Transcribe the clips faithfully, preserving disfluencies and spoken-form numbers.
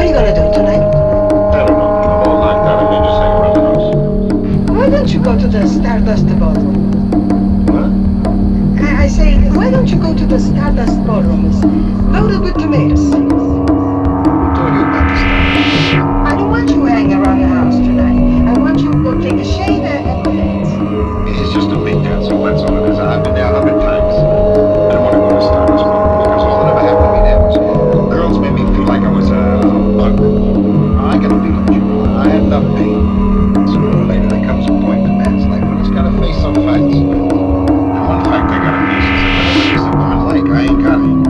you gonna do tonight? I don't know. I'm all knocked out. I may just hang around the house. Why don't you go to the Stardust Ballroom? What? I, I say, why don't you go to the Stardust Ballroom? It's loaded with tomatoes. Who told you about this stuff? I don't want you hanging around the house tonight. I want you to go take a shave and dance. It's just a big dance, so that's all it is. I've been there a hundred times. I don't want to go to Stardust Ballroom because all that ever happened to me there was girls made me feel like I was a, a bug. I got a feeling, you know, I had enough pain. Sooner or later there comes a point in a man's life when he's got to face some facts. And one fact I got to face is that whatever makes a woman like, I ain't got it.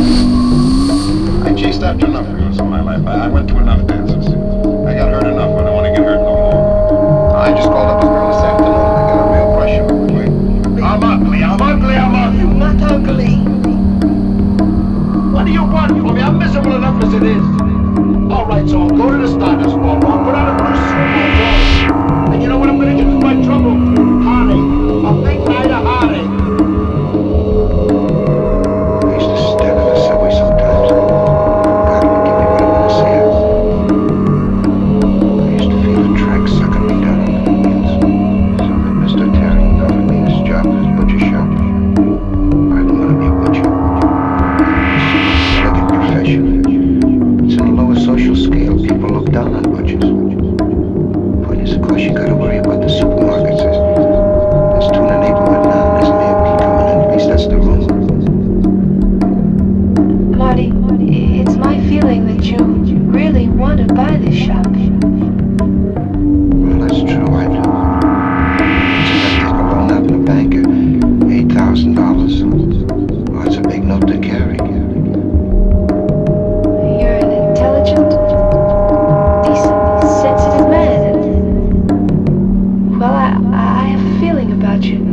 I chased after enough girls in my life. I, I went to enough dances. I got hurt enough. I don't want to get hurt no more. I just called up a girl this afternoon. I got a real crush on her. I'm ugly. I'm ugly. I'm ugly. You're not ugly. What do you want from me? I'm miserable enough as it is. All right, so I'll go to the Stardust Ballroom. I'll put on a blue suit and I'll go. And you know what I'm going to get with my trouble? Heartache. A big night of heartache. I used to stand in the subway sometimes. God would give me what I want to say. I used to feel the track sucking me down on the heels. So that Mister Terry offered me his job at his butcher shop. I didn't want to be a butcher. It's a delicate profession. It's in a lower social scale. People look down on butchers. Point is, of course, you gotta worry about the supermarkets. There's, there's two in the neighborhood now. There's Mayor Pete coming in. At least that's the rumor. Marty, it's my feeling that you really want to buy this shop. Well, that's true, I do. So I take a loan out in the bank of eight thousand dollars. Well, that's a big note to carry. You're an intelligent, decent, sensitive man. And, well, I, I have a feeling about you.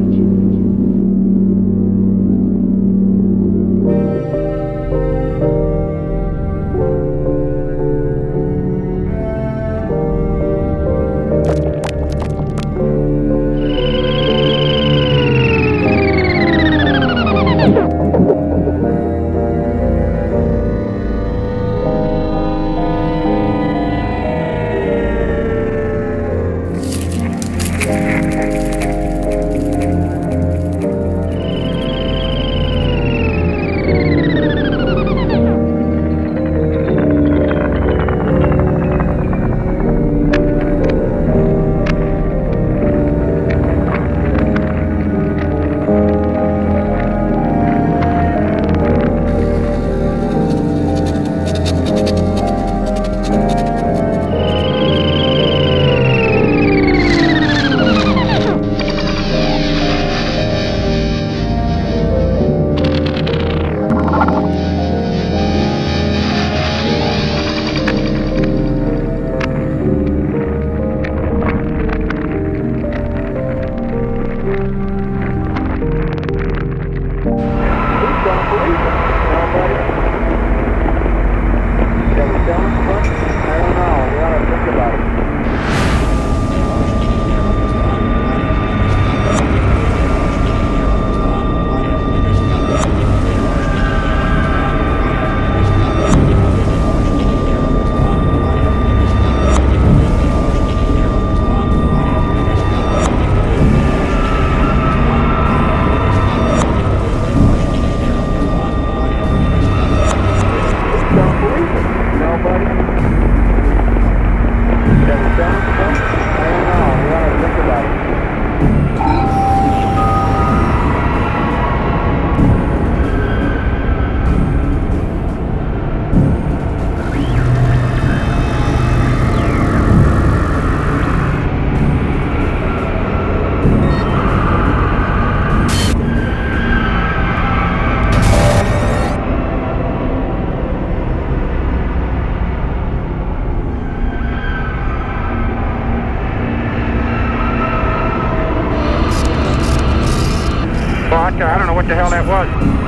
I don't know what the hell that was.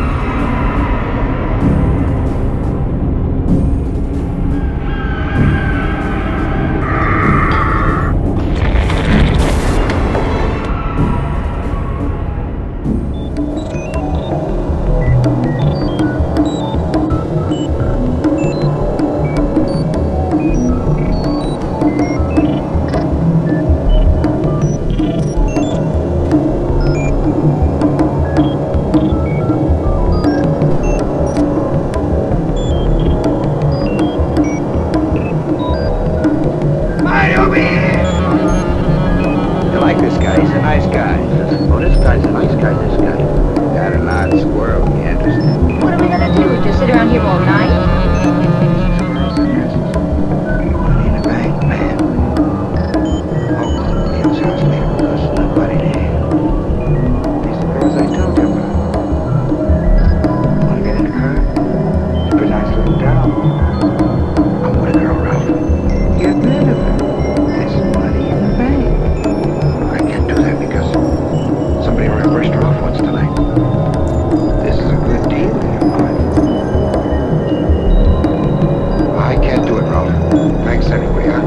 Thanks anyway, huh?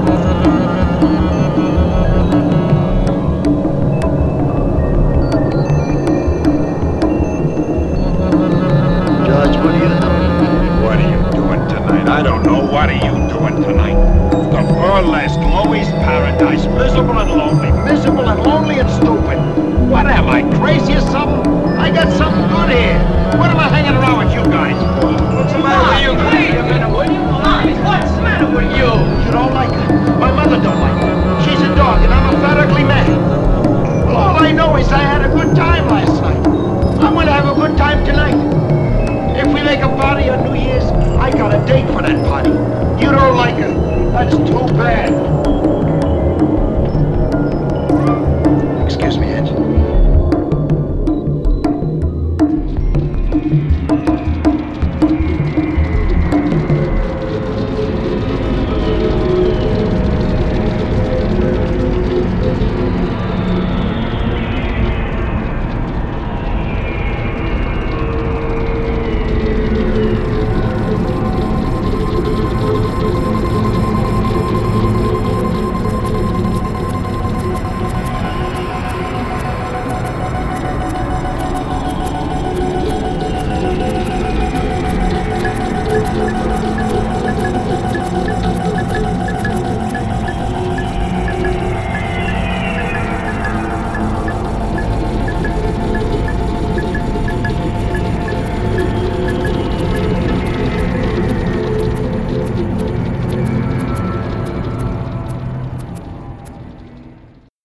George, what are you doing? What are you doing tonight? I don't know. What are you doing tonight? The burlesque Louis Paradise. Miserable and lonely. Miserable and lonely and stupid. What am I, crazy or something? I got something good here. What am I hanging around with you guys for? What's the matter with you? Wait a minute, will you? Mommy, what's the matter with you? You don't like her. My mother don't like her. She's a dog and I'm a fat ugly man. Well, all I know is I had a good time last night. I'm gonna have a good time tonight. If we make a party on New Year's, I got a date for that party. You don't like her. That's too bad.